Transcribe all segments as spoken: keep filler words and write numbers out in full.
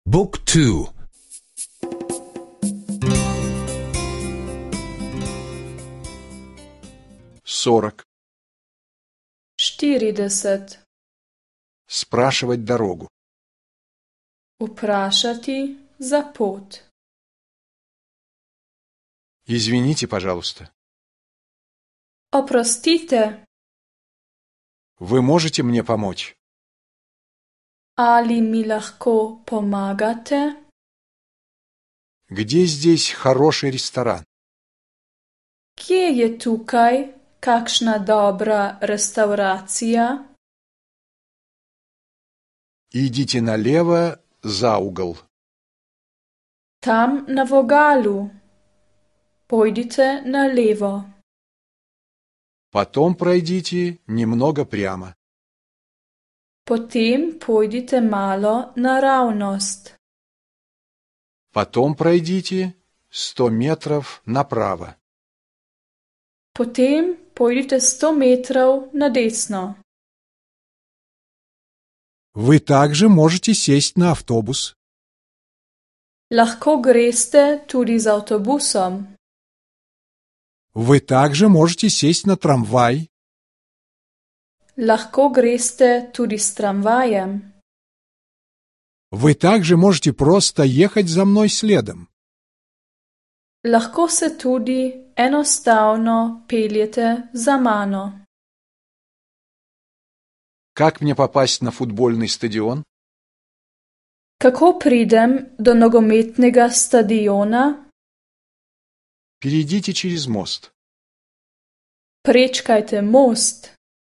บุ๊กทู сорок. štirideset. Спрашивать дорогу. Vprašati za pot. Извините, пожалуйста. Oprostite, Вы можете мне помочь? ali mi lahko pomagate? Где здесь хороший ресторан? Kje je tukaj kakšna dobra restavracija? Идите налево за угол. Tam na vogalu. Pojdite na levo. Потом пройдите немного прямо. Potem pojdite malo naravnost. Потом пройдите сто метров направо. Potem pojdite sto metrov na desno. Вы также можете сесть на автобус. Lahko greste tudi z avtobusom. Вы также можете сесть на трамвай. Lahko greste tudi s tramvajem. Вы также можете просто ехать за мной следом. Lahko se tudi enostavno peljete za mano. Как мне попасть на футбольный стадион? Kako pridem do nogometnega stadiona? Перейдите через мост. Prečkajte most.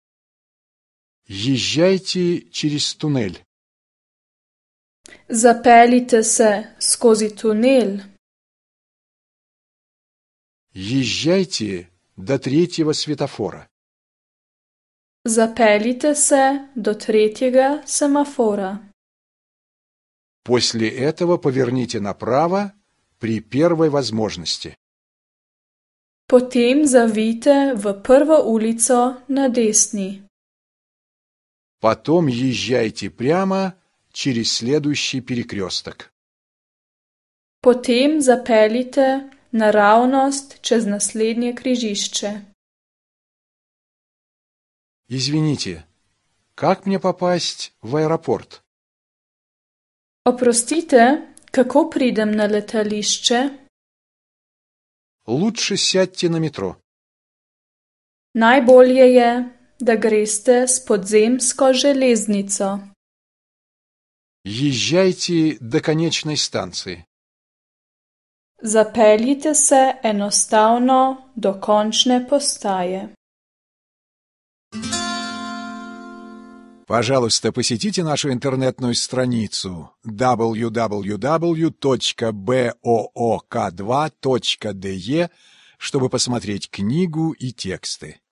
Езжайте через туннель. Zapeljite se skozi tunel. Езжайте до третьего светофора. Zapeljite se do tretjega semafora. После этого поверните направо при первой возможности. Potem zavijte v prvo ulico na desni. Потом езжайте прямо через следующий перекресток. Potem zapeljite naravnost čez naslednje križišče. Извините, как мне попасть в аэропорт? Oprostite, kako pridem na letališče? Лучше сядьте на метро. Najbolje je, da greste s podzemsko železnico. Езжайте до конечной станции. Zapeljite se enostavno do končne postaje. Пожалуйста, посетите нашу интернетную страницу дабл ю дабл ю дабл ю точка боок два точка де, чтобы посмотреть книгу и тексты.